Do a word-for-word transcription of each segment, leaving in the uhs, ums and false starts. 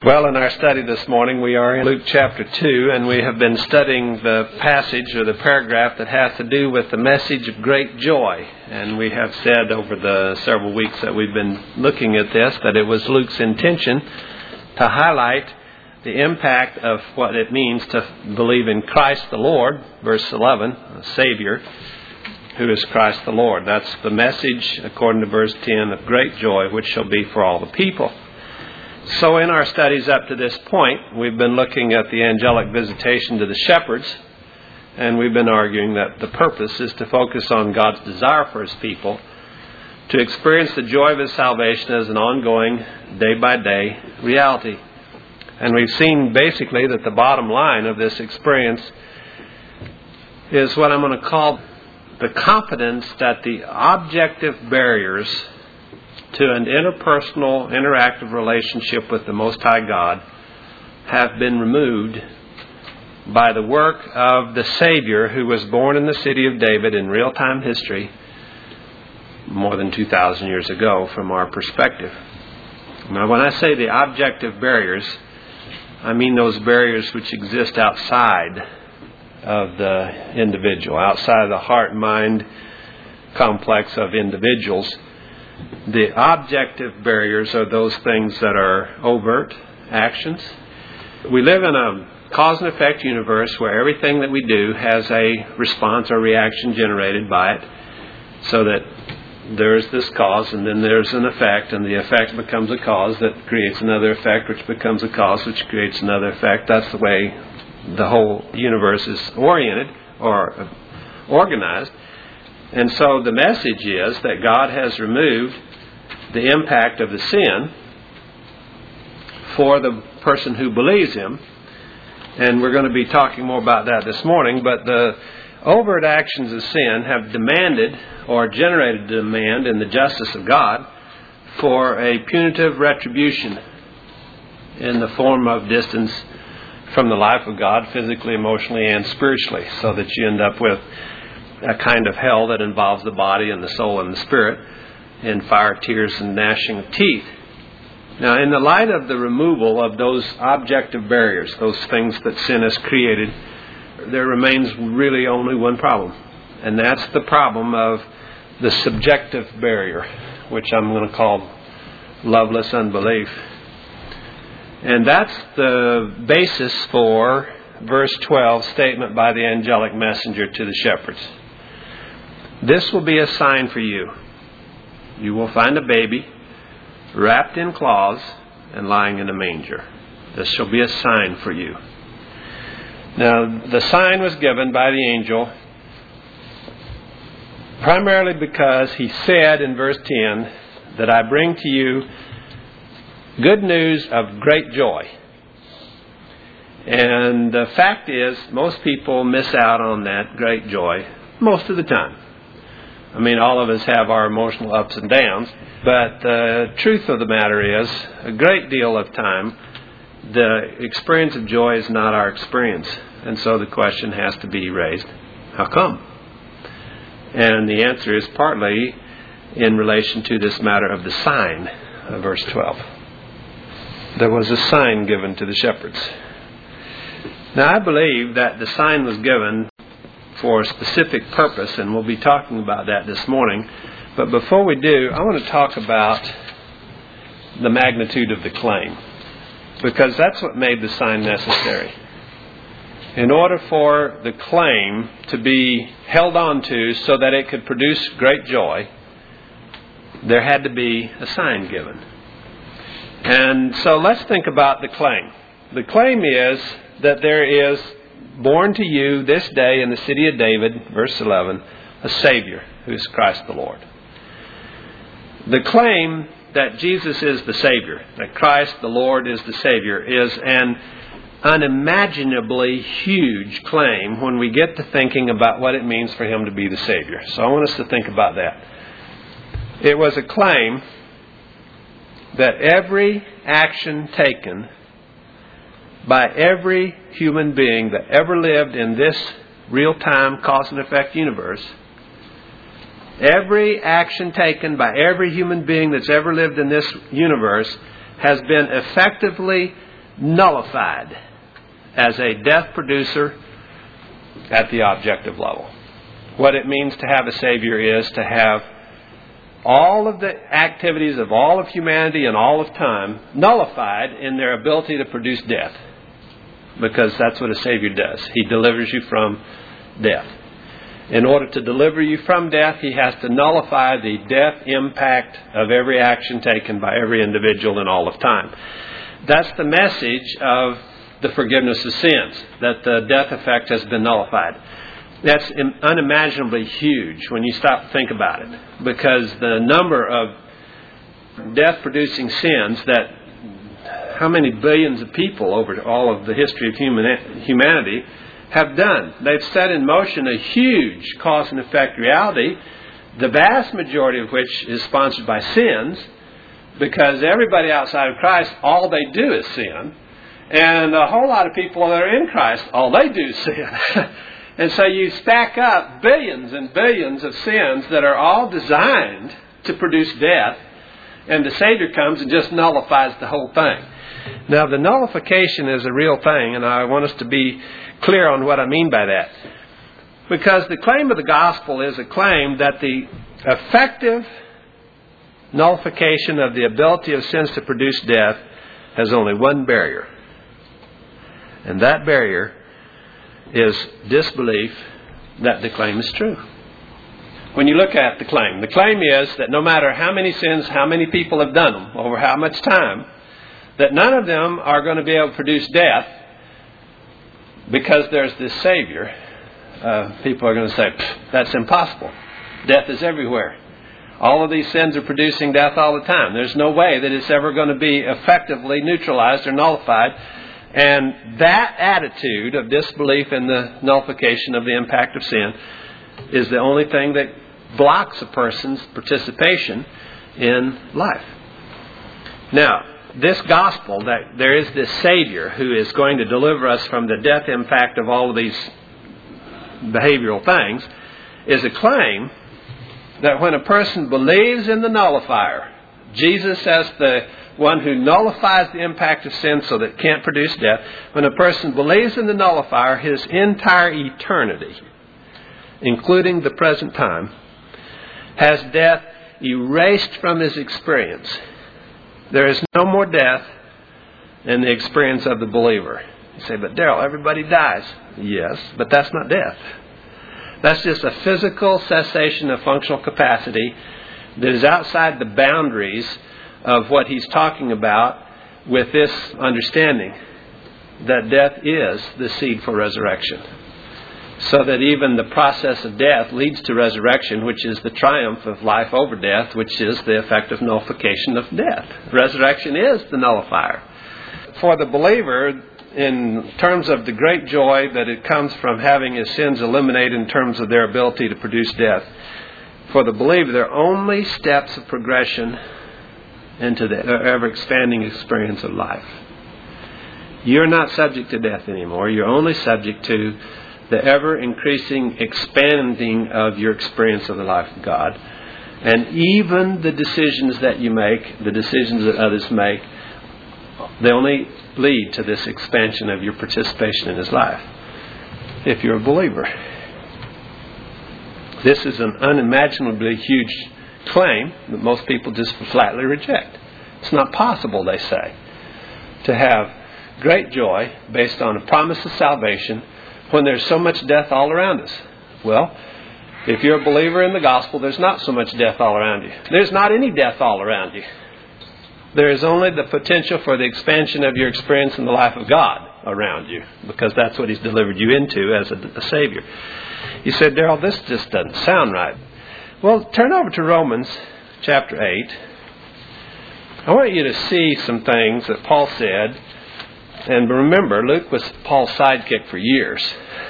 Well, in our study this morning, we are in Luke chapter two, and we have been studying the passage or the paragraph that has to do with the message of great joy. And we have said over the several weeks that we've been looking at this that it was Luke's intention to highlight the impact of what it means to believe in Christ the Lord, verse eleven, a Savior, who is Christ the Lord. That's the message, according to verse ten, of great joy, which shall be for all the people. So in our studies up to this point, we've been looking at the angelic visitation to the shepherds, and we've been arguing that the purpose is to focus on God's desire for His people to experience the joy of His salvation as an ongoing, day-by-day reality. And we've seen basically that the bottom line of this experience is what I'm going to call the confidence that the objective barriers to an interpersonal, interactive relationship with the Most High God have been removed by the work of the Savior who was born in the city of David in real-time history more than two thousand years ago from our perspective. Now, when I say the objective barriers, I mean those barriers which exist outside of the individual, outside of the heart and mind complex of individuals. The objective barriers are those things that are overt actions. We live in a cause and effect universe where everything that we do has a response or reaction generated by it, so that there's this cause and then there's an effect, and the effect becomes a cause that creates another effect, which becomes a cause which creates another effect. That's the way the whole universe is oriented or organized. And so the message is that God has removed the impact of the sin for the person who believes Him. And we're going to be talking more about that this morning. But the overt actions of sin have demanded or generated demand in the justice of God for a punitive retribution in the form of distance from the life of God, physically, emotionally, and spiritually, so that you end up with a kind of hell that involves the body and the soul and the spirit, in fire, tears, and gnashing of teeth. Now, in the light of the removal of those objective barriers, those things that sin has created, there remains really only one problem. And that's the problem of the subjective barrier, which I'm going to call loveless unbelief. And that's the basis for verse twelve statement by the angelic messenger to the shepherds. This will be a sign for you. You will find a baby wrapped in cloths and lying in a manger. This shall be a sign for you. Now, the sign was given by the angel primarily because he said in verse ten that I bring to you good news of great joy. And the fact is, most people miss out on that great joy most of the time. I mean, all of us have our emotional ups and downs, but the truth of the matter is, a great deal of time, the experience of joy is not our experience. And so the question has to be raised, how come? And the answer is partly in relation to this matter of the sign of verse twelve. There was a sign given to the shepherds. Now, I believe that the sign was given for a specific purpose, and we'll be talking about that this morning. But before we do, I want to talk about the magnitude of the claim, because that's what made the sign necessary. In order for the claim to be held on to so that it could produce great joy, there had to be a sign given. And so let's think about the claim. The claim is that there is born to you this day in the city of David, verse eleven, a Savior who is Christ the Lord. The claim that Jesus is the Savior, that Christ the Lord is the Savior, is an unimaginably huge claim when we get to thinking about what it means for Him to be the Savior. So I want us to think about that. It was a claim that every action taken by every human being that ever lived in this real-time cause and effect universe, every action taken by every human being that's ever lived in this universe has been effectively nullified as a death producer at the objective level. What it means to have a Savior is to have all of the activities of all of humanity and all of time nullified in their ability to produce death. Because that's what a Savior does. He delivers you from death. In order to deliver you from death, He has to nullify the death impact of every action taken by every individual in all of time. That's the message of the forgiveness of sins, that the death effect has been nullified. That's unimaginably huge when you stop to think about it, because the number of death-producing sins that how many billions of people over all of the history of human, humanity have done. They've set in motion a huge cause and effect reality, the vast majority of which is sponsored by sins, because everybody outside of Christ, all they do is sin. And a whole lot of people that are in Christ, all they do is sin. And so you stack up billions and billions of sins that are all designed to produce death, and the Savior comes and just nullifies the whole thing. Now, the nullification is a real thing, and I want us to be clear on what I mean by that. Because the claim of the gospel is a claim that the effective nullification of the ability of sins to produce death has only one barrier. And that barrier is disbelief that the claim is true. When you look at the claim, the claim is that no matter how many sins, how many people have done them, over how much time, that none of them are going to be able to produce death because there's this Savior. Uh, people are going to say, that's impossible. Death is everywhere. All of these sins are producing death all the time. There's no way that it's ever going to be effectively neutralized or nullified. And that attitude of disbelief in the nullification of the impact of sin is the only thing that blocks a person's participation in life. Now, this gospel, that there is this Savior who is going to deliver us from the death impact of all of these behavioral things, is a claim that when a person believes in the nullifier, Jesus as the one who nullifies the impact of sin so that it can't produce death, when a person believes in the nullifier, his entire eternity, including the present time, has death erased from his experience. There is no more death in the experience of the believer. You say, but Darrell, everybody dies. Yes, but that's not death. That's just a physical cessation of functional capacity that is outside the boundaries of what he's talking about with this understanding that death is the seed for resurrection. So that even the process of death leads to resurrection, which is the triumph of life over death, which is the effective nullification of death. Resurrection is the nullifier. For the believer, in terms of the great joy that it comes from having his sins eliminated in terms of their ability to produce death, for the believer, there are only steps of progression into the ever-expanding experience of life. You're not subject to death anymore. You're only subject to the ever-increasing expanding of your experience of the life of God. And even the decisions that you make, the decisions that others make, they only lead to this expansion of your participation in His life, if you're a believer. This is an unimaginably huge claim that most people just flatly reject. It's not possible, they say, to have great joy based on a promise of salvation when there's so much death all around us. Well, if you're a believer in the gospel, there's not so much death all around you. There's not any death all around you. There is only the potential for the expansion of your experience in the life of God around you, because that's what He's delivered you into as a, a Savior. You said, Darrell, this just doesn't sound right. Well, turn over to Romans chapter eight. I want you to see some things that Paul said. And remember, Luke was Paul's sidekick for years.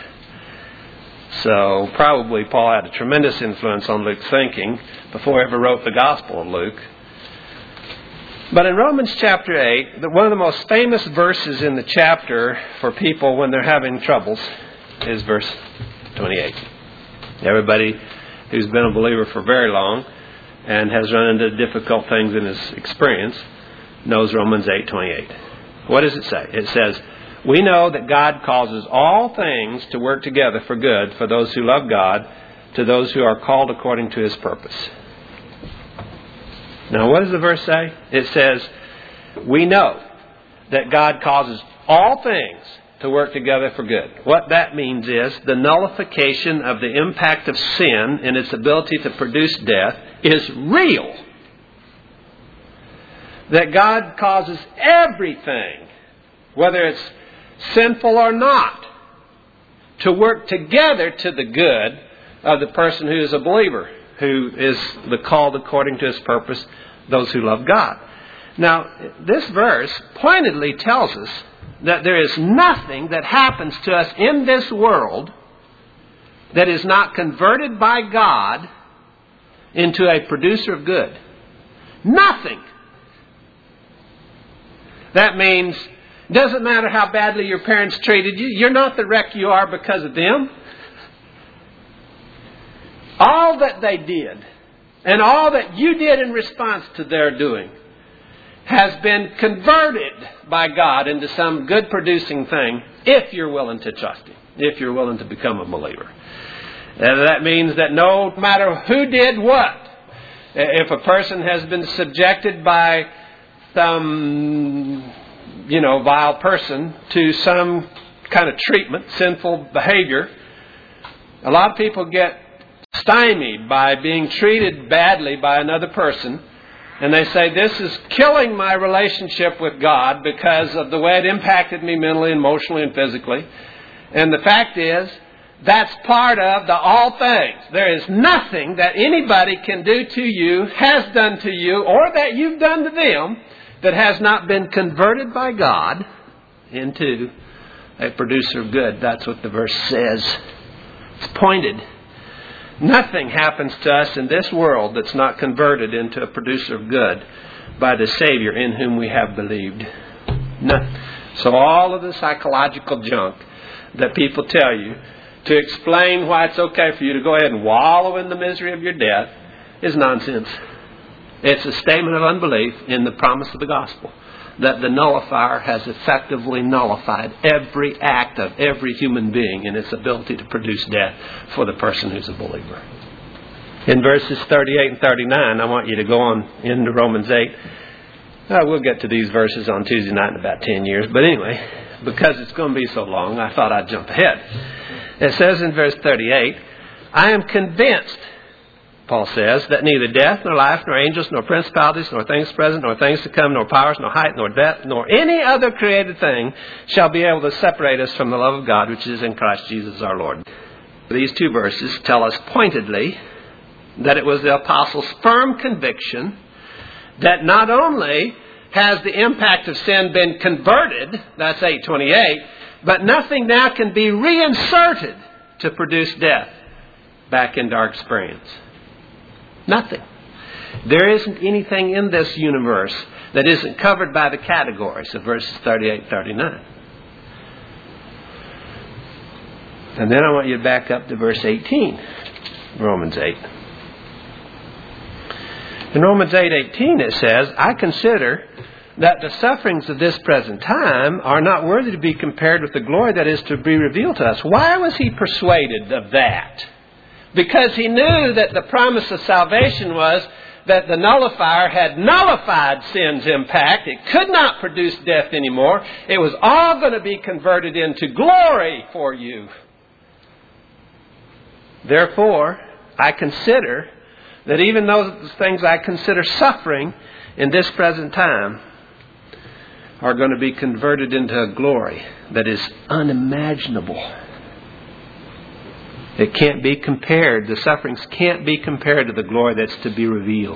So probably Paul had a tremendous influence on Luke's thinking before he ever wrote the Gospel of Luke. But in Romans chapter eight, one of the most famous verses in the chapter for people when they're having troubles is verse twenty-eight. Everybody who's been a believer for very long and has run into difficult things in his experience knows Romans eight twenty-eight. What does it say? It says, we know that God causes all things to work together for good for those who love God, to those who are called according to His purpose. Now, what does the verse say? It says, we know that God causes all things to work together for good. What that means is the nullification of the impact of sin and its ability to produce death is real. That God causes everything, whether it's sinful or not, to work together to the good of the person who is a believer, who is the called according to His purpose, those who love God. Now, this verse pointedly tells us that there is nothing that happens to us in this world that is not converted by God into a producer of good. Nothing. That means, it doesn't matter how badly your parents treated you, you're not the wreck you are because of them. All that they did, and all that you did in response to their doing, has been converted by God into some good producing thing if you're willing to trust Him, if you're willing to become a believer. And that means that no matter who did what, if a person has been subjected by some, you know, vile person to some kind of treatment, sinful behavior, a lot of people get stymied by being treated badly by another person. And they say, this is killing my relationship with God because of the way it impacted me mentally, emotionally, and physically. And the fact is, that's part of the all things. There is nothing that anybody can do to you, has done to you, or that you've done to them that has not been converted by God into a producer of good. That's what the verse says. It's pointed. Nothing happens to us in this world that's not converted into a producer of good by the Savior in whom we have believed. None. So all of the psychological junk that people tell you to explain why it's okay for you to go ahead and wallow in the misery of your death is nonsense. It's a statement of unbelief in the promise of the gospel, that the nullifier has effectively nullified every act of every human being in its ability to produce death for the person who's a believer. In verses thirty-eight and thirty-nine, I want you to go on into Romans eight. Uh, we'll get to these verses on Tuesday night in about ten years. But anyway, because it's going to be so long, I thought I'd jump ahead. It says in verse thirty-eight, I am convinced, Paul says, that neither death, nor life, nor angels, nor principalities, nor things present, nor things to come, nor powers, nor height, nor depth, nor any other created thing shall be able to separate us from the love of God, which is in Christ Jesus our Lord. These two verses tell us pointedly that it was the apostles' firm conviction that not only has the impact of sin been converted, that's eight twenty-eight, but nothing now can be reinserted to produce death back into our experience. Nothing. There isn't anything in this universe that isn't covered by the categories of verses thirty-eight and thirty-nine. And then I want you to back up to verse eighteen, Romans eight. In Romans eight eighteen it says, I consider that the sufferings of this present time are not worthy to be compared with the glory that is to be revealed to us. Why was he persuaded of that? Because he knew that the promise of salvation was that the nullifier had nullified sin's impact. It could not produce death anymore. It was all going to be converted into glory for you. Therefore, I consider that even those things I consider suffering in this present time are going to be converted into a glory that is unimaginable. It can't be compared. The sufferings can't be compared to the glory that's to be revealed.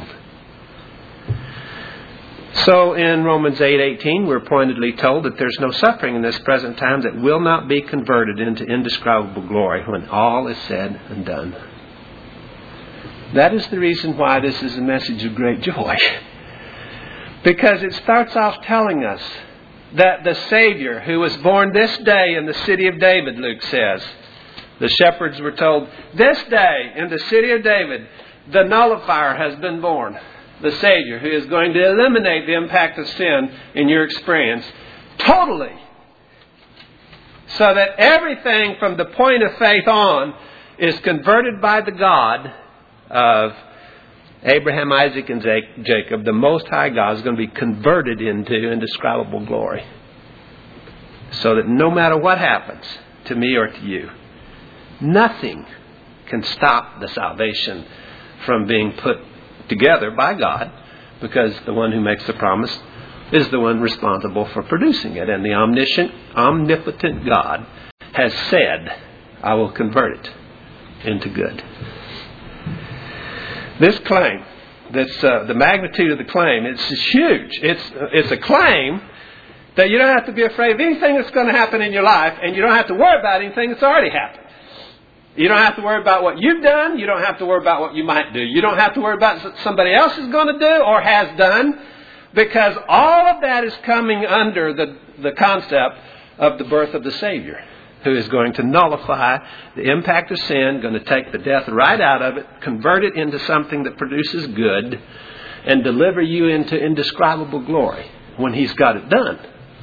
So in Romans eight eighteen, we're pointedly told that there's no suffering in this present time that will not be converted into indescribable glory when all is said and done. That is the reason why this is a message of great joy. Because it starts off telling us that the Savior, who was born this day in the city of David, Luke says, the shepherds were told, this day in the city of David, the nullifier has been born. The Savior, who is going to eliminate the impact of sin in your experience Totally. So that everything from the point of faith on is converted by the God of Abraham, Isaac, and Jacob. The Most High God is going to be converted into indescribable glory. So that no matter what happens to me or to you, nothing can stop the salvation from being put together by God, because the one who makes the promise is the one responsible for producing it. And the omniscient, omnipotent God has said, I will convert it into good. This claim, this, uh, the magnitude of the claim, it's huge. It's, it's a claim that you don't have to be afraid of anything that's going to happen in your life, and you don't have to worry about anything that's already happened. You don't have to worry about what you've done. You don't have to worry about what you might do. You don't have to worry about what somebody else is going to do or has done, because all of that is coming under the, the concept of the birth of the Savior, who is going to nullify the impact of sin, going to take the death right out of it, convert it into something that produces good, and deliver you into indescribable glory when He's got it done.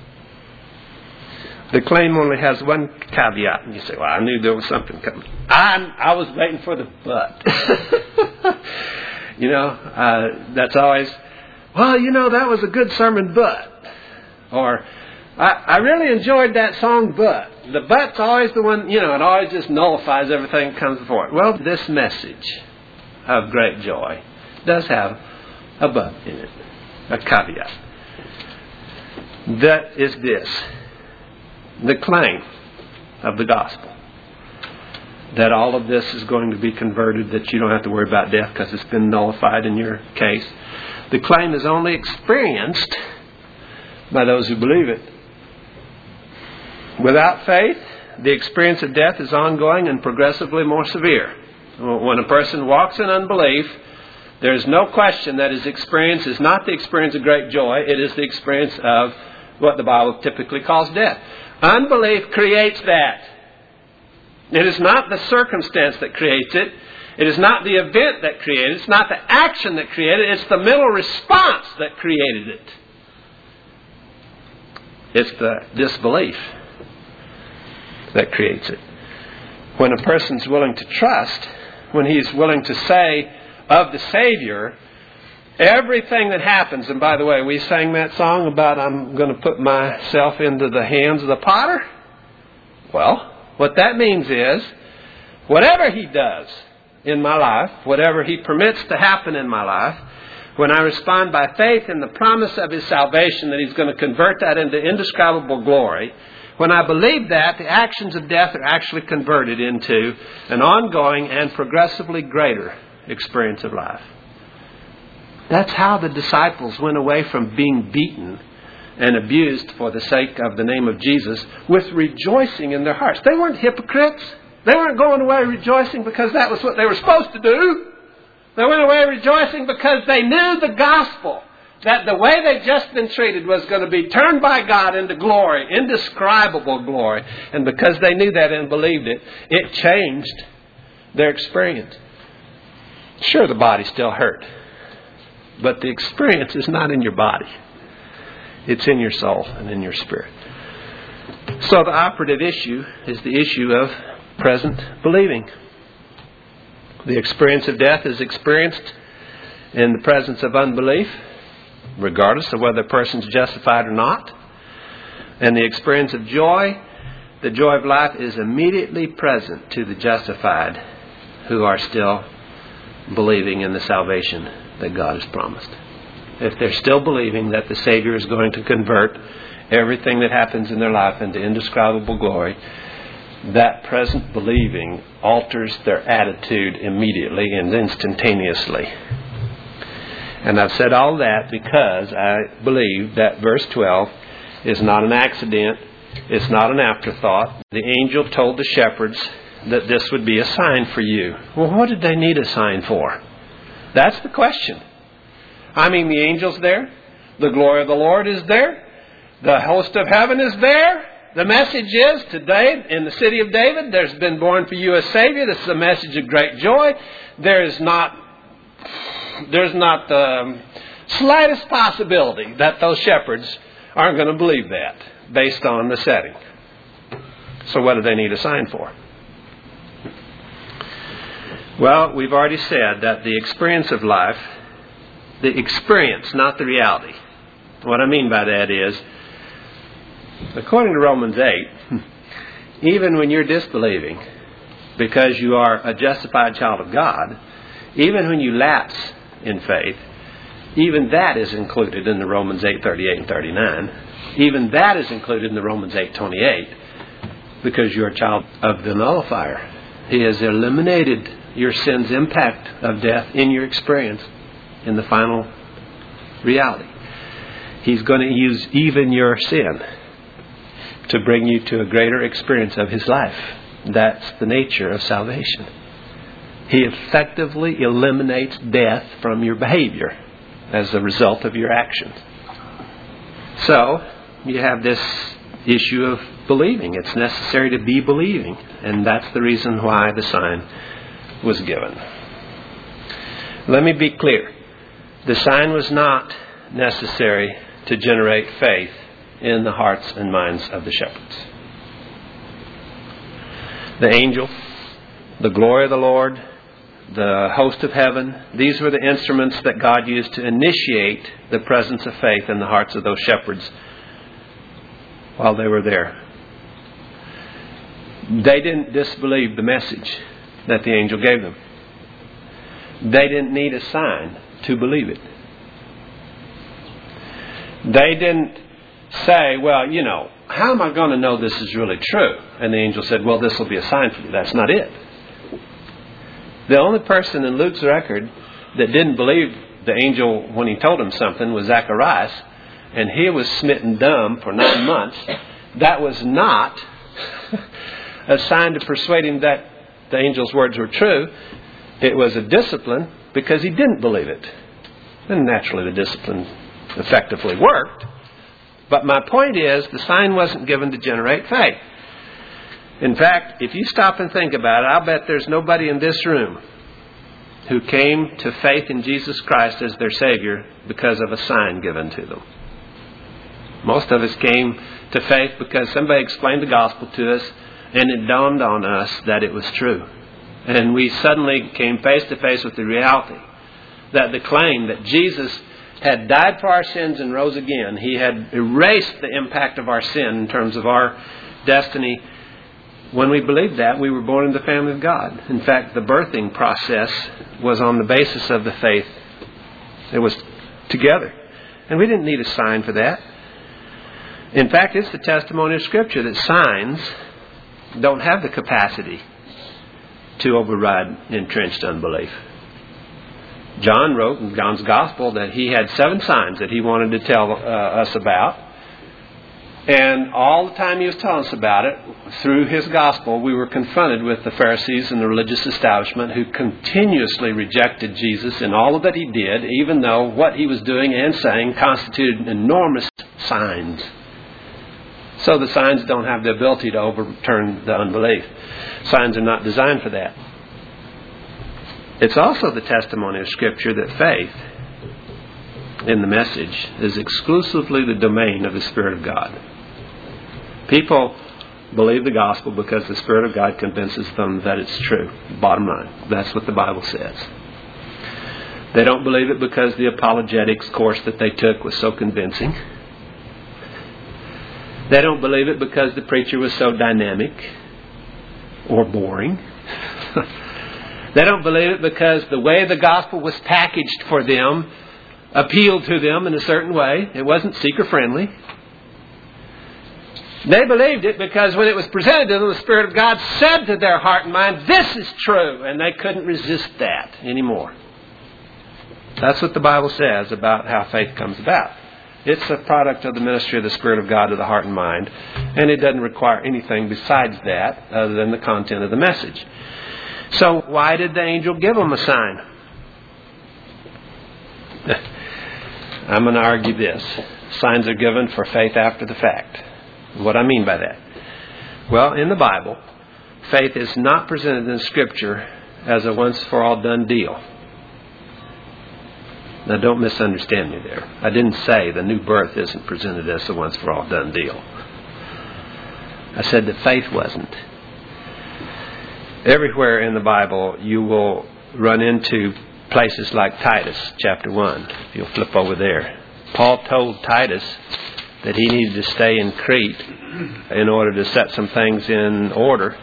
The claim only has one caveat. And you say, well, I knew there was something coming. I, I was waiting for the but. you know, uh, that's always, well, you know, that was a good sermon, but. Or, I, I really enjoyed that song, but. The but's always the one, you know, it always just nullifies everything that comes before it. Well, this message of great joy does have a but in it, a caveat. That is this. The claim of the gospel, that all of this is going to be converted, that you don't have to worry about death because it's been nullified in your case. The claim is only experienced by those who believe it. Without faith, the experience of death is ongoing and progressively more severe. When a person walks in unbelief, there is no question that his experience is not the experience of great joy. It is the experience of what the Bible typically calls death. Unbelief creates that. It is not the circumstance that creates it. It is not the event that created it. It's not the action that created it. It's the mental response that created it. It's the disbelief that creates it. When a person's willing to trust, when he's willing to say of the Savior, everything that happens, and by the way, we sang that song about I'm going to put myself into the hands of the potter. Well, what that means is, whatever He does in my life, whatever He permits to happen in my life, when I respond by faith in the promise of His salvation, that He's going to convert that into indescribable glory, when I believe that, the actions of death are actually converted into an ongoing and progressively greater experience of life. That's how the disciples went away from being beaten and abused for the sake of the name of Jesus, with rejoicing in their hearts. They weren't hypocrites. They weren't going away rejoicing because that was what they were supposed to do. They went away rejoicing because they knew the gospel, that the way they'd just been treated was going to be turned by God into glory, indescribable glory. And because they knew that and believed it, it changed their experience. Sure, the body still hurt, but the experience is not in your body. It's in your soul and in your spirit. So the operative issue is the issue of present believing. The experience of death is experienced in the presence of unbelief, regardless of whether the person's justified or not. And the experience of joy, the joy of life, is immediately present to the justified who are still believing in the salvation that God has promised. If they're still believing that the Savior is going to convert everything that happens in their life into indescribable glory, that present believing alters their attitude immediately and instantaneously. And I've said all that because I believe that verse twelve is not an accident. It's not an afterthought. The angel told the shepherds that this would be a sign for you. Well, what did they need a sign for? That's the question. I mean, the angel's there. The glory of the Lord is there. The host of heaven is there. The message is, today in the city of David, there's been born for you a Savior. This is a message of great joy. There is not, there's not the slightest possibility that those shepherds aren't going to believe that. based on the setting. So what do they need a sign for? Well, we've already said that the experience of life, the experience, not the reality. What I mean by that is, according to Romans eight, even when you're disbelieving, because you are a justified child of God, even when you lapse in faith, even that is included in the Romans eight thirty-eight and thirty-nine. Even that is included in the Romans eight twenty-eight, because you're a child of the nullifier. He has eliminated your sin's impact of death in your experience, in the final reality. He's going to use even your sin to bring you to a greater experience of His life. That's the nature of salvation. He effectively eliminates death from your behavior as a result of your actions. So, you have this issue of believing. It's necessary to be believing. And that's the reason why the sign was given. Let me be clear. The sign was not necessary to generate faith in the hearts and minds of the shepherds. The angel, the glory of the Lord, the host of heaven, these were the instruments that God used to initiate the presence of faith in the hearts of those shepherds while they were there. They didn't disbelieve the message that the angel gave them. They didn't need a sign to believe it. They didn't say, well, you know, how am I going to know this is really true? And the angel said, well, this will be a sign for you. That's not it. The only person in Luke's record that didn't believe the angel when he told him something was Zacharias, and he was smitten dumb for nine months. That was not a sign to persuade him that the angel's words were true. It was a discipline because he didn't believe it. And naturally the discipline effectively worked. But my point is, the sign wasn't given to generate faith. In fact, if you stop and think about it, I'll bet there's nobody in this room who came to faith in Jesus Christ as their Savior because of a sign given to them. Most of us came to faith because somebody explained the gospel to us and it dawned on us that it was true. And we suddenly came face to face with the reality that the claim that Jesus had died for our sins and rose again, He had erased the impact of our sin in terms of our destiny. When we believed that, we were born in the family of God. In fact, the birthing process was on the basis of the faith. It was together. And we didn't need a sign for that. In fact, it's the testimony of Scripture that signs don't have the capacity to override entrenched unbelief. John wrote in John's Gospel that he had seven signs that he wanted to tell uh, us about. And all the time he was telling us about it, through his Gospel, we were confronted with the Pharisees and the religious establishment who continuously rejected Jesus in all that He did, even though what He was doing and saying constituted enormous signs. So the signs don't have the ability to overturn the unbelief. Signs are not designed for that. It's also the testimony of Scripture that faith in the message is exclusively the domain of the Spirit of God. People believe the gospel because the Spirit of God convinces them that it's true. Bottom line, that's what the Bible says. They don't believe it because the apologetics course that they took was so convincing. They don't believe it because the preacher was so dynamic or boring. They don't believe it because the way the gospel was packaged for them appealed to them in a certain way. It wasn't seeker-friendly. They believed it because when it was presented to them, the Spirit of God said to their heart and mind, this is true, and they couldn't resist that anymore. That's what the Bible says about how faith comes about. It's a product of the ministry of the Spirit of God to the heart and mind, and it doesn't require anything besides that other than the content of the message. So why did the angel give them a sign? I'm going to argue this. Signs are given for faith after the fact. What I mean by that? Well, in the Bible, faith is not presented in Scripture as a once-for-all done deal. Now, don't misunderstand me there. I didn't say the new birth isn't presented as a once-for-all done deal. I said that faith wasn't. Everywhere in the Bible you will run into places like Titus chapter one. If you'll flip over there. Paul told Titus that he needed to stay in Crete in order to set some things in order.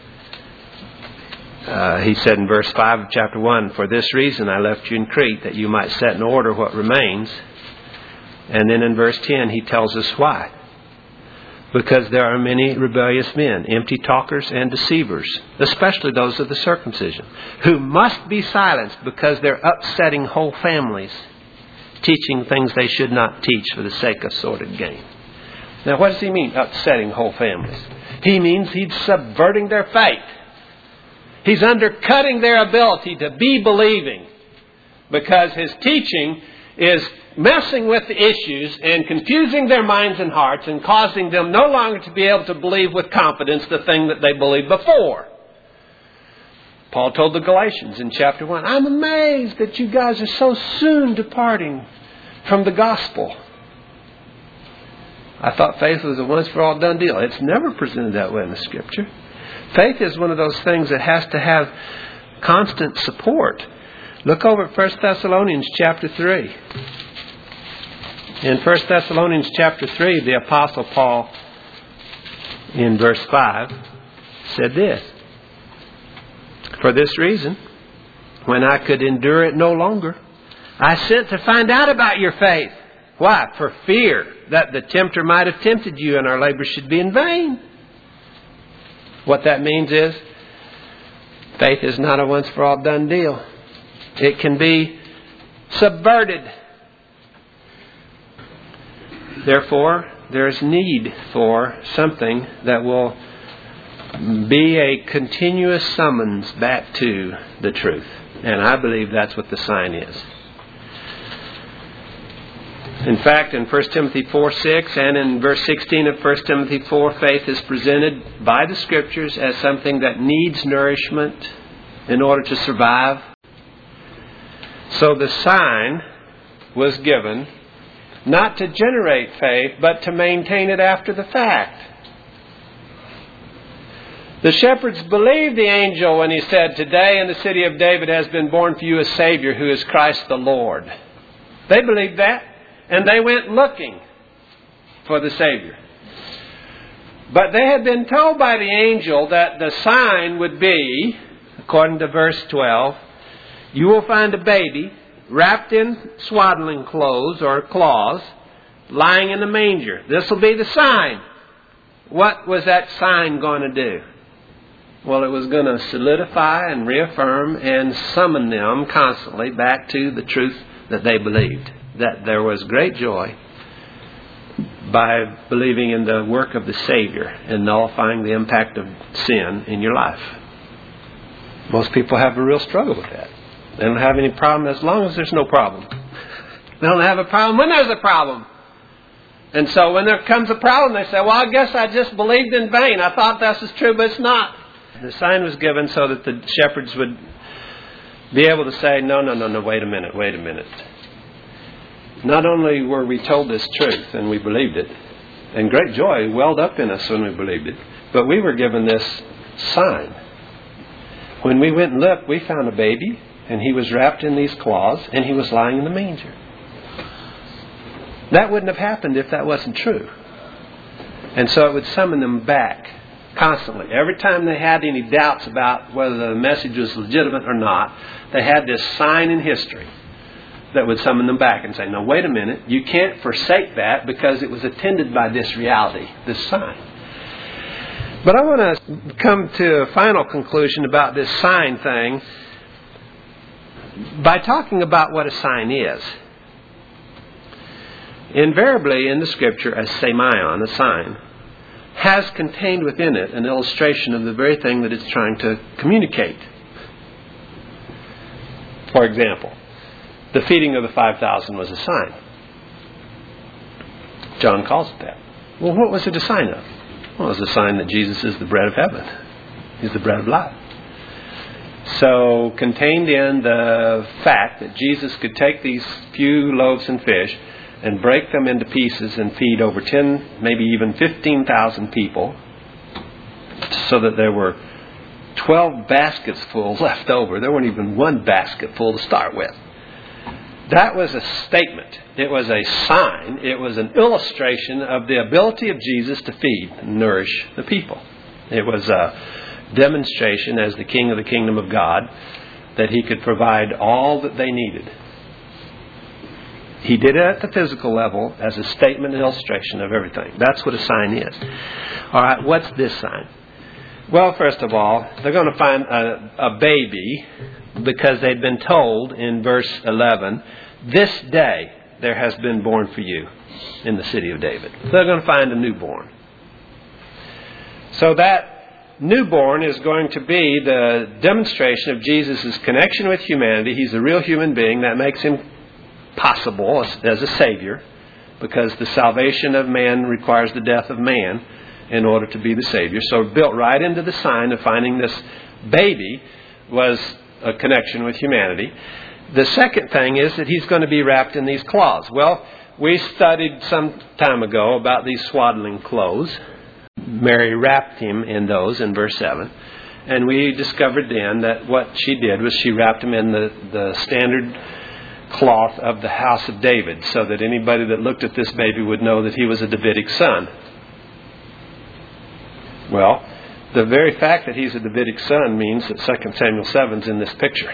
Uh, he said in verse five of chapter one, "For this reason I left you in Crete, that you might set in order what remains." And then in verse ten he tells us why. Because there are many rebellious men, empty talkers and deceivers, especially those of the circumcision, who must be silenced because they're upsetting whole families, teaching things they should not teach for the sake of sordid gain. Now, what does he mean, upsetting whole families? He means he's subverting their faith. He's undercutting their ability to be believing, because his teaching is messing with the issues and confusing their minds and hearts and causing them no longer to be able to believe with confidence the thing that they believed before. Paul told the Galatians in chapter one, "I'm amazed that you guys are so soon departing from the gospel." I thought faith was a once-for-all done deal. It's never presented that way in the Scripture. Faith is one of those things that has to have constant support. Look over at First Thessalonians chapter three. In First Thessalonians chapter three, the Apostle Paul, in verse five, said this, "For this reason, when I could endure it no longer, I sent to find out about your faith." Why? "For fear that the tempter might have tempted you and our labor should be in vain." What that means is, faith is not a once-for-all done deal. It can be subverted. Therefore, there's need for something that will be a continuous summons back to the truth. And I believe that's what the sign is. In fact, in First Timothy four six and in verse sixteen of First Timothy four, faith is presented by the Scriptures as something that needs nourishment in order to survive. So the sign was given not to generate faith, but to maintain it after the fact. The shepherds believed the angel when he said, "Today in the city of David has been born for you a Savior who is Christ the Lord." They believed that, and they went looking for the Savior. But they had been told by the angel that the sign would be, according to verse twelve, "You will find a baby wrapped in swaddling clothes or cloths, lying in a manger." This will be the sign. What was that sign going to do? Well, it was going to solidify and reaffirm and summon them constantly back to the truth that they believed. That there was great joy by believing in the work of the Savior and nullifying the impact of sin in your life. Most people have a real struggle with that. They don't have any problem as long as there's no problem. They don't have a problem when there's a problem. And so when there comes a problem, they say, "Well, I guess I just believed in vain. I thought this was true, but it's not." The sign was given so that the shepherds would be able to say, no, no, no, no, wait a minute, wait a minute. Not only were we told this truth and we believed it, and great joy welled up in us when we believed it, but we were given this sign. When we went and looked, we found a baby, and he was wrapped in these cloths, and he was lying in the manger. That wouldn't have happened if that wasn't true. And so it would summon them back constantly. Every time they had any doubts about whether the message was legitimate or not, they had this sign in history that would summon them back and say, "No, wait a minute. You can't forsake that because it was attended by this reality, this sign." But I want to come to a final conclusion about this sign thing by talking about what a sign is. Invariably in the Scripture, a semeion, a sign, has contained within it an illustration of the very thing that it's trying to communicate. For example, the feeding of the five thousand was a sign. John calls it that. Well, what was it a sign of? Well, it was a sign that Jesus is the bread of heaven. He's the bread of life. So, contained in the fact that Jesus could take these few loaves and fish and break them into pieces and feed over ten, maybe even fifteen thousand people so that there were twelve baskets full left over. There weren't even one basket full to start with. That was a statement. It was a sign. It was an illustration of the ability of Jesus to feed and nourish the people. It was a demonstration as the King of the Kingdom of God that He could provide all that they needed. He did it at the physical level as a statement and illustration of everything. That's what a sign is. All right, what's this sign? Well, first of all, they're going to find a, a baby because they'd been told in verse eleven, this day there has been born for you in the city of David. They're going to find a newborn. So that newborn is going to be the demonstration of Jesus' connection with humanity. He's a real human being. That makes Him possible as, as a Savior, because the salvation of man requires the death of man in order to be the Savior. So built right into the sign of finding this baby was a connection with humanity. The second thing is that He's going to be wrapped in these cloths. Well, we studied some time ago about these swaddling clothes. Mary wrapped Him in those in verse seven. And we discovered then that what she did was she wrapped Him in the, the standard cloth of the house of David, so that anybody that looked at this baby would know that he was a Davidic son. Well, the very fact that he's a Davidic son means that Second Samuel seven is in this picture.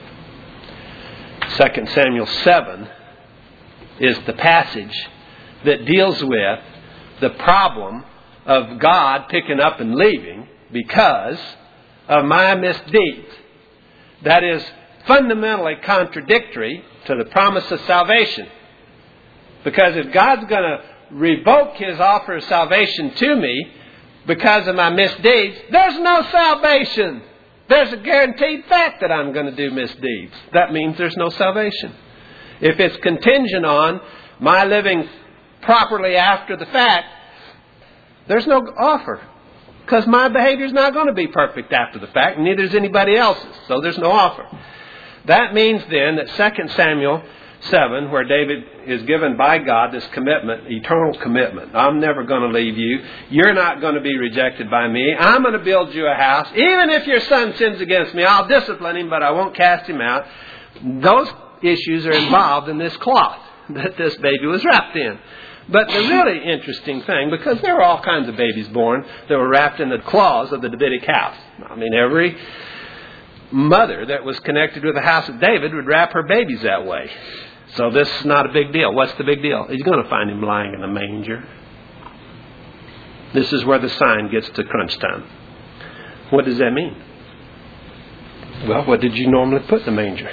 Second Samuel seven is the passage that deals with the problem of God picking up and leaving because of my misdeeds. That is fundamentally contradictory to the promise of salvation. Because if God's going to revoke His offer of salvation to me because of my misdeeds, there's no salvation. There's a guaranteed fact that I'm going to do misdeeds. That means there's no salvation. If it's contingent on my living properly after the fact, there's no offer. Because my behavior is not going to be perfect after the fact, and neither is anybody else's. So there's no offer. That means then that Second Samuel seven, where David is given by God this commitment, eternal commitment. I'm never going to leave you. You're not going to be rejected by me. I'm going to build you a house. Even if your son sins against me, I'll discipline him, but I won't cast him out. Those issues are involved in this cloth that this baby was wrapped in. But the really interesting thing, because there were all kinds of babies born that were wrapped in the cloths of the Davidic house. I mean, every mother that was connected with the house of David would wrap her babies that way. So this is not a big deal. What's the big deal? He's going to find him lying in a manger. This is where the sign gets to crunch time. What does that mean? Well, what did you normally put in the manger?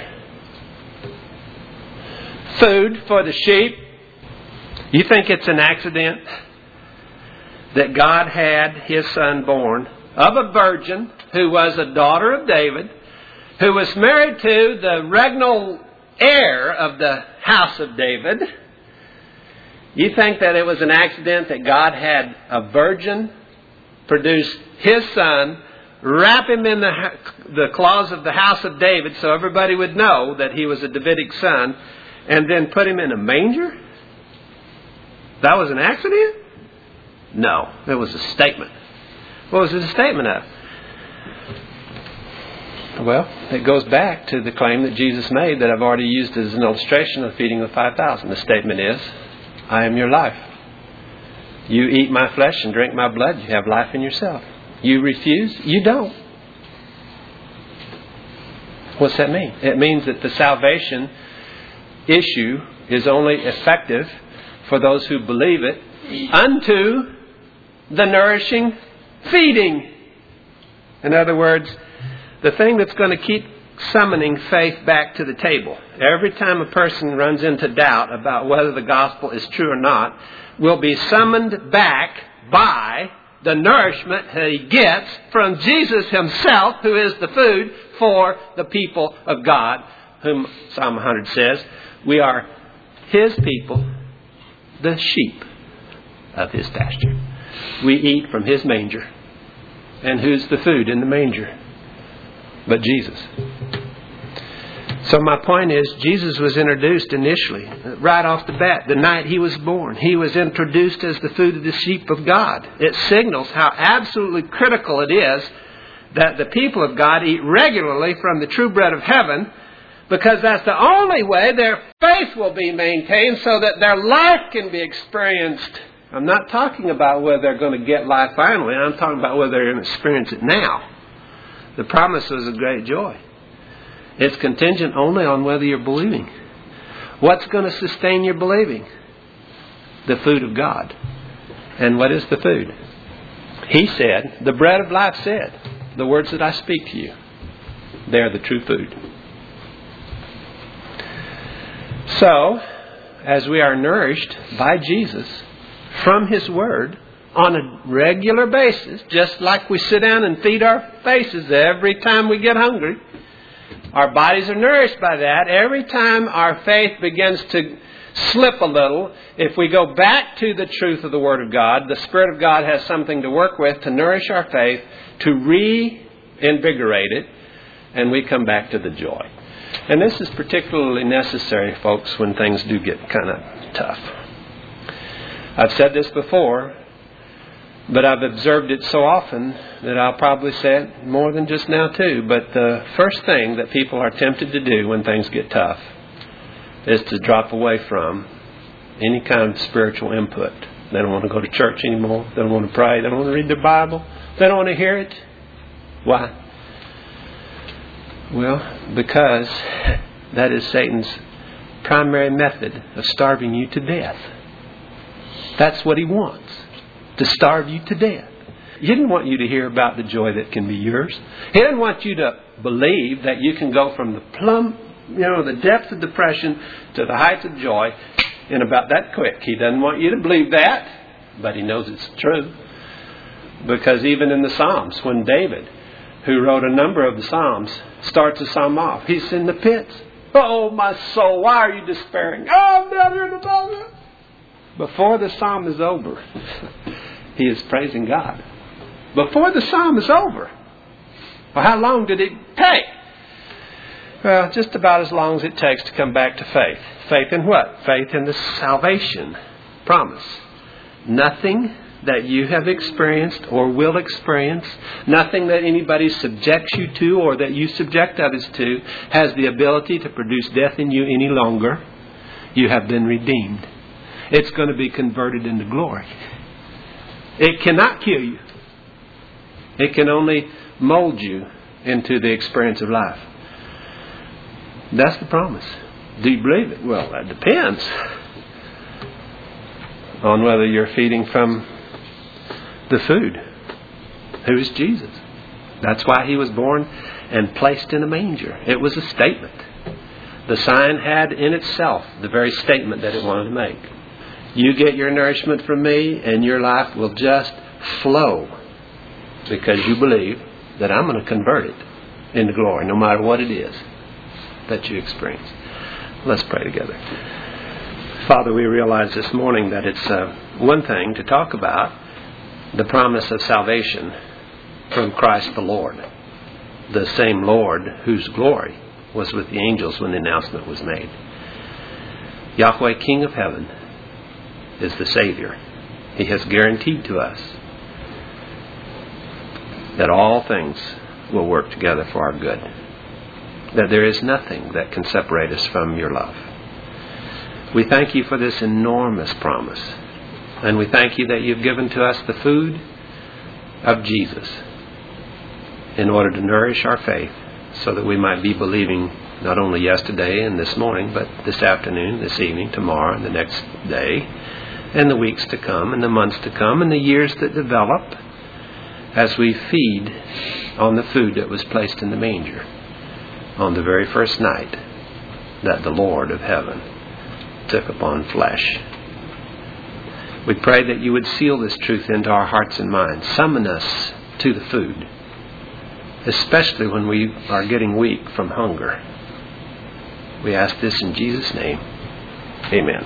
Food for the sheep. You think it's an accident that God had His son born of a virgin who was a daughter of David, who was married to the regnal heir of the house of David? You think that it was an accident that God had a virgin produce His son, wrap him in the, the cloths of the house of David so everybody would know that he was a Davidic son, and then put him in a manger? That was an accident? No, it was a statement. What was it a statement of? Well, it goes back to the claim that Jesus made that I've already used as an illustration of feeding the five thousand. The statement is, I am your life. You eat my flesh and drink my blood, you have life in yourself. You refuse, you don't. What's that mean? It means that the salvation issue is only effective for those who believe it unto the nourishing feeding. In other words, the thing that's going to keep summoning faith back to the table, every time a person runs into doubt about whether the gospel is true or not, will be summoned back by the nourishment he gets from Jesus Himself, who is the food for the people of God, whom Psalm one hundred says, we are His people, the sheep of His pasture. We eat from His manger. And who's the food in the manger? But Jesus. So my point is, Jesus was introduced initially, right off the bat, the night He was born. He was introduced as the food of the sheep of God. It signals how absolutely critical it is that the people of God eat regularly from the true bread of heaven, because that's the only way their faith will be maintained so that their life can be experienced. I'm not talking about whether they're going to get life finally. I'm talking about whether they're going to experience it now. The promise was a great joy. It's contingent only on whether you're believing. What's going to sustain your believing? The food of God. And what is the food? He said, the bread of life said, the words that I speak to you, they're the true food. So, as we are nourished by Jesus from His Word on a regular basis, just like we sit down and feed our faces every time we get hungry, our bodies are nourished by that. Every time our faith begins to slip a little, if we go back to the truth of the Word of God, the Spirit of God has something to work with to nourish our faith, to reinvigorate it, and we come back to the joy. And this is particularly necessary, folks, when things do get kind of tough. I've said this before, but I've observed it so often that I'll probably say it more than just now too. But the first thing that people are tempted to do when things get tough is to drop away from any kind of spiritual input. They don't want to go to church anymore. They don't want to pray. They don't want to read their Bible. They don't want to hear it. Why? Well, because that is Satan's primary method of starving you to death. That's what he wants. To starve you to death. He didn't want you to hear about the joy that can be yours. He didn't want you to believe that you can go from the plumb, you know, the depths of depression to the heights of joy in about that quick. He doesn't want you to believe that, but He knows it's true. Because even in the Psalms, when David, who wrote a number of the Psalms, starts a psalm off, he's in the pits. Oh, my soul, why are you despairing? Oh, I'm down here in the desert. Before the psalm is over, he is praising God. Before the psalm is over. Well, how long did it take? Well, just about as long as it takes to come back to faith. Faith in what? Faith in the salvation promise. Nothing that you have experienced or will experience, nothing that anybody subjects you to or that you subject others to, has the ability to produce death in you any longer. You have been redeemed. It's going to be converted into glory. It cannot kill you. It can only mold you into the experience of life. That's the promise. Do you believe it? Well, that depends on whether you're feeding from the food. Who is Jesus? That's why He was born and placed in a manger. It was a statement. The sign had in itself the very statement that it wanted to make. You get your nourishment from me and your life will just flow because you believe that I'm going to convert it into glory no matter what it is that you experience. Let's pray together. Father, we realize this morning that it's uh, one thing to talk about the promise of salvation from Christ the Lord, the same Lord whose glory was with the angels when the announcement was made. Yahweh, King of heaven, is the Savior. He has guaranteed to us that all things will work together for our good, that there is nothing that can separate us from your love. We thank you for this enormous promise, and we thank you that you've given to us the food of Jesus in order to nourish our faith so that we might be believing not only yesterday and this morning, but this afternoon, this evening, tomorrow, and the next day, and the weeks to come, and the months to come, and the years that develop as we feed on the food that was placed in the manger on the very first night that the Lord of heaven took upon flesh. We pray that you would seal this truth into our hearts and minds. Summon us to the food, especially when we are getting weak from hunger. We ask this in Jesus' name. Amen.